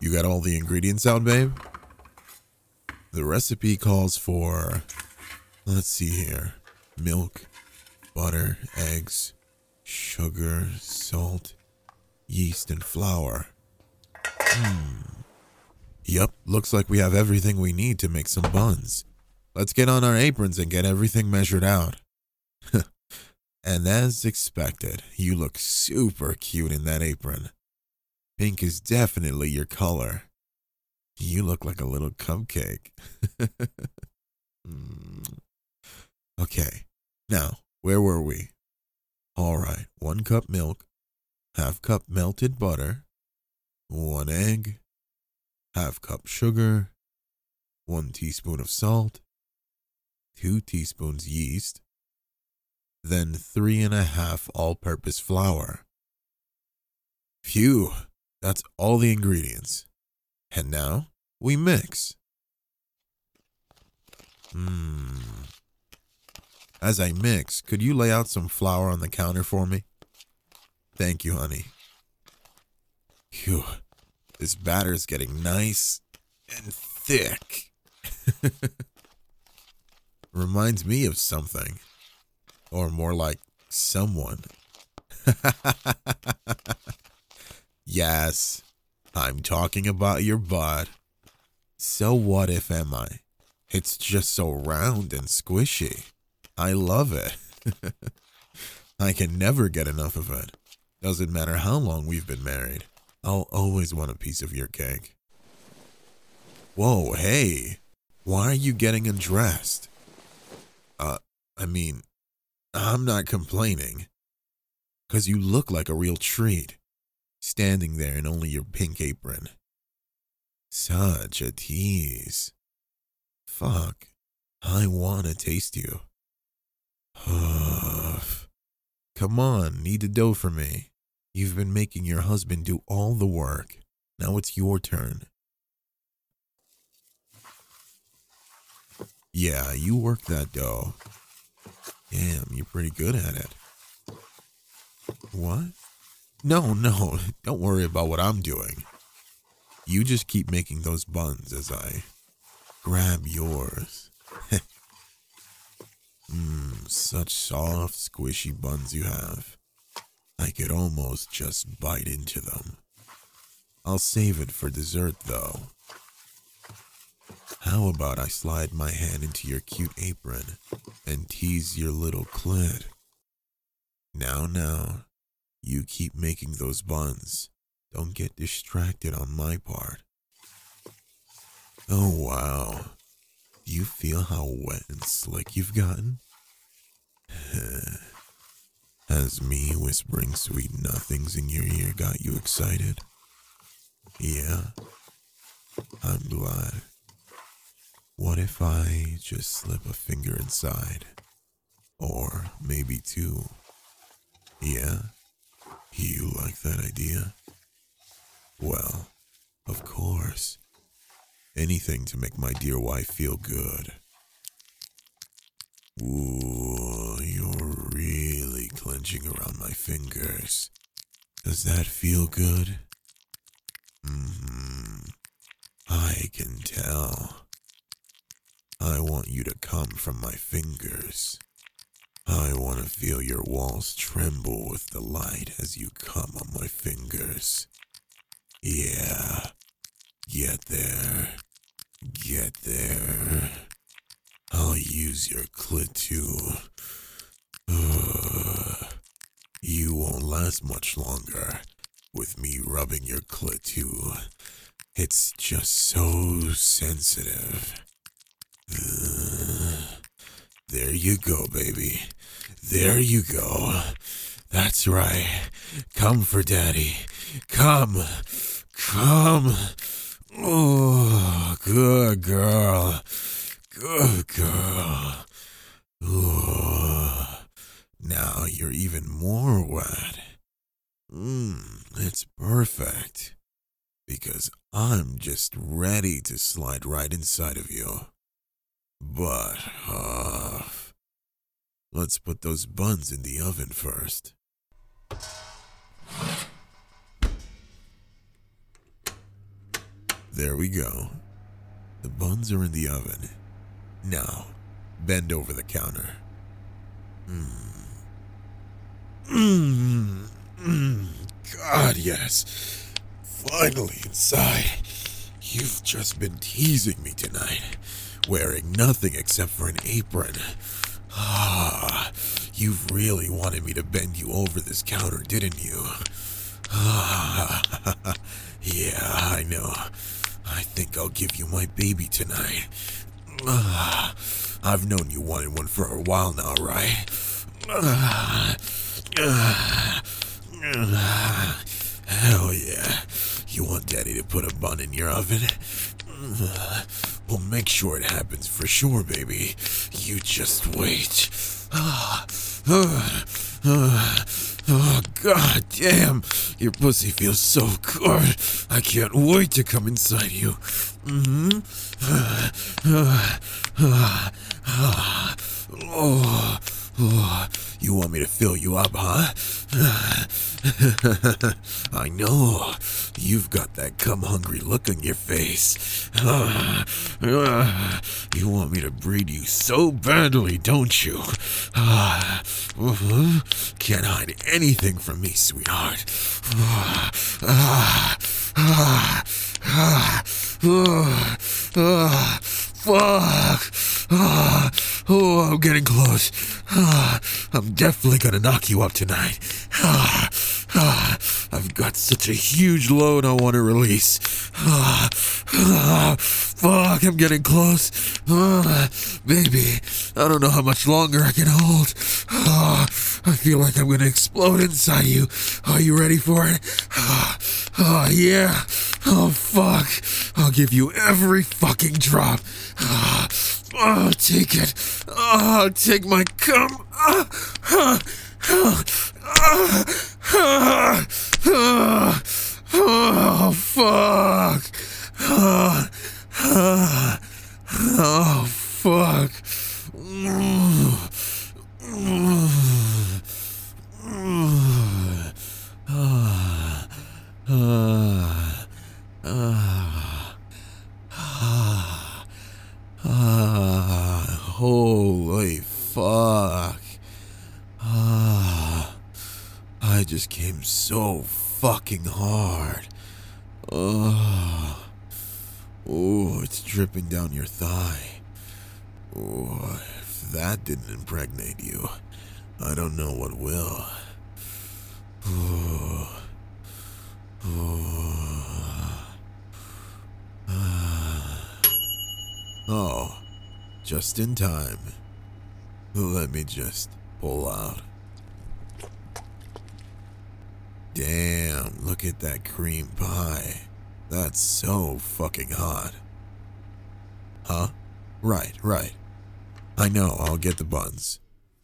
You got all the ingredients out, babe? The recipe calls for, let's see here, milk, butter, eggs, sugar, salt, yeast, and flour. Yep, looks like we have everything we need to make some buns. Let's get on our aprons and get everything measured out. And as expected, you look super cute in that apron. Pink is definitely your color. You look like a little cupcake. Okay, now, where were we? All right, 1 cup milk, ½ cup melted butter, 1 egg, ½ cup sugar, 1 teaspoon of salt, 2 teaspoons yeast, then 3½ all-purpose flour. Phew, that's all the ingredients. And now, we mix. As I mix, could you lay out some flour on the counter for me? Thank you, honey. Phew, this batter is getting nice and thick. Reminds me of something. Or more like someone. Yes, I'm talking about your butt. So what if am I? It's just so round and squishy. I love it. I can never get enough of it. Doesn't matter how long we've been married. I'll always want a piece of your cake. Whoa, hey. Why are you getting undressed? I'm not complaining. 'Cause you look like a real treat. Standing there in only your pink apron. Such a tease. Fuck. I wanna taste you. Come on, knead the dough for me. You've been making your husband do all the work. Now it's your turn. Yeah, you work that dough. Damn, you're pretty good at it. What? No, don't worry about what I'm doing. You just keep making those buns as I grab yours. Such soft, squishy buns you have. I could almost just bite into them. I'll save it for dessert, though. How about I slide my hand into your cute apron and tease your little clit? Now, you keep making those buns. Don't get distracted on my part. Oh, wow. Do you feel how wet and slick you've gotten? Has me whispering sweet nothings in your ear got you excited? Yeah, I'm glad. What if I just slip a finger inside? Or maybe 2. Yeah? You like that idea? Well, of course. Anything to make my dear wife feel good. Ooh, you're really clenching around my fingers. Does that feel good? I can tell. I want you to come from my fingers. I want to feel your walls tremble with delight as you come on my fingers. Yeah, get there. Get there. I'll use your clit too. You won't last much longer with me rubbing your clit too. It's just so sensitive. There you go, baby. There you go. That's right. Come for daddy. Come. Oh, good girl. Good girl. Ooh. Now you're even more wet. It's perfect. Because I'm just ready to slide right inside of you. But, let's put those buns in the oven first. There we go. The buns are in the oven. Now, bend over the counter. God, yes. Finally inside. You've just been teasing me tonight, wearing nothing except for an apron. You've really wanted me to bend you over this counter, didn't you? Yeah, I know. I think I'll give you my baby tonight. I've known you wanted one for a while now, right? Hell yeah. You want Daddy to put a bun in your oven? We'll make sure it happens for sure, baby. You just wait. Oh, god damn. Your pussy feels so good. I can't wait to come inside you. You want me to fill you up, huh? I know. You've got that cum-hungry look on your face. You want me to breed you so badly, don't you? Can't hide anything from me, sweetheart. Fuck. Oh, I'm getting close. I'm definitely gonna knock you up tonight. I've got such a huge load I want to release. Fuck, I'm getting close. Baby, I don't know how much longer I can hold. I feel like I'm gonna explode inside you. Are you ready for it? Yeah. Oh, fuck. I'll give you every fucking drop. Oh, take it. Oh, take my cum. Oh, fuck. Oh, fuck. Holy fuck. I just came so fucking hard. Oh, it's dripping down your thigh. Oh, if that didn't impregnate you, I don't know what will. Oh, just in time. Let me just pull out. Damn, look at that cream pie. That's so fucking hot. Huh? Right. I know, I'll get the buns.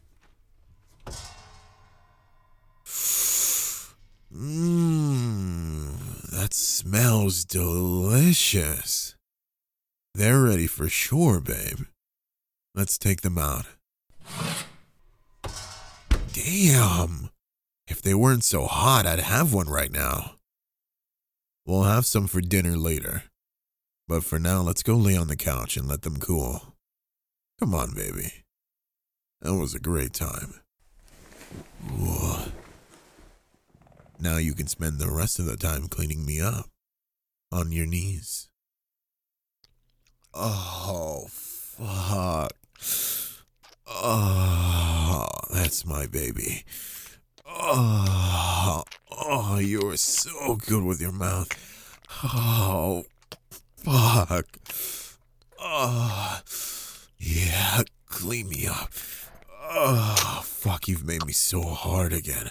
That smells delicious. They're ready for sure, babe. Let's take them out. Damn. If they weren't so hot, I'd have one right now. We'll have some for dinner later. But for now, let's go lay on the couch and let them cool. Come on, baby. That was a great time. Ooh. Now you can spend the rest of the time cleaning me up. On your knees. Oh, fuck. Oh, that's my baby. Oh, you are so good with your mouth. Oh, fuck. Oh, yeah, clean me up. Oh, fuck, you've made me so hard again.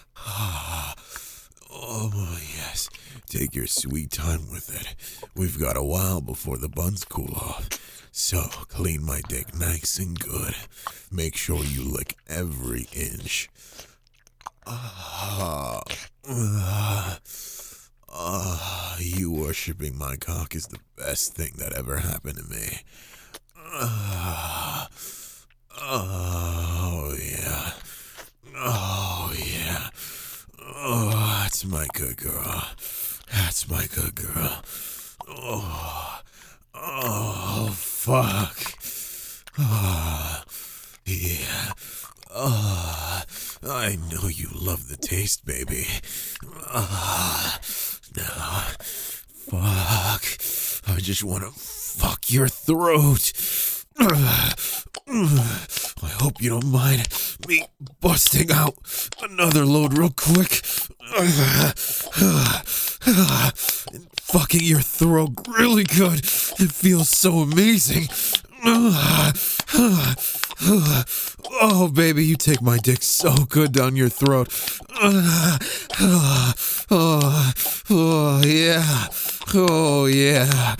Oh, yes. Take your sweet time with it. We've got a while before the buns cool off. So, clean my dick nice and good. Make sure you lick every inch. You worshipping my cock is the best thing that ever happened to me. Oh, yeah. Oh, yeah. Oh, that's my good girl. That's my good girl. Oh, oh, fuck. Oh, yeah. Oh, I know you love the taste, baby. No. Fuck. I just want to fuck your throat. I hope you don't mind me busting out another load real quick. Fucking your throat really good. It feels so amazing. Oh, baby, you take my dick so good down your throat. Oh, yeah. Oh, yeah.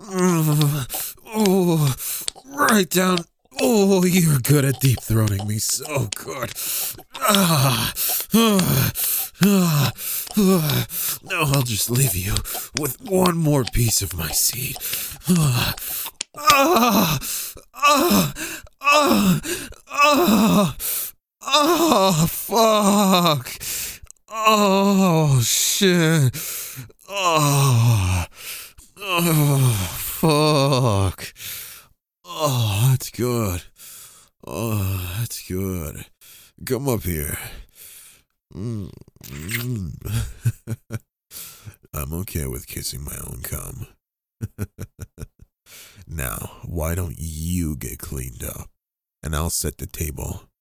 Oh, right down. Oh, you're good at deep throating me. So good. Now I'll just leave you with one more piece of my seed. Fuck. Oh, shit. Fuck. Oh, that's good. Oh, that's good. Come up here. I'm okay with kissing my own cum. Now, why don't you get cleaned up? And I'll set the table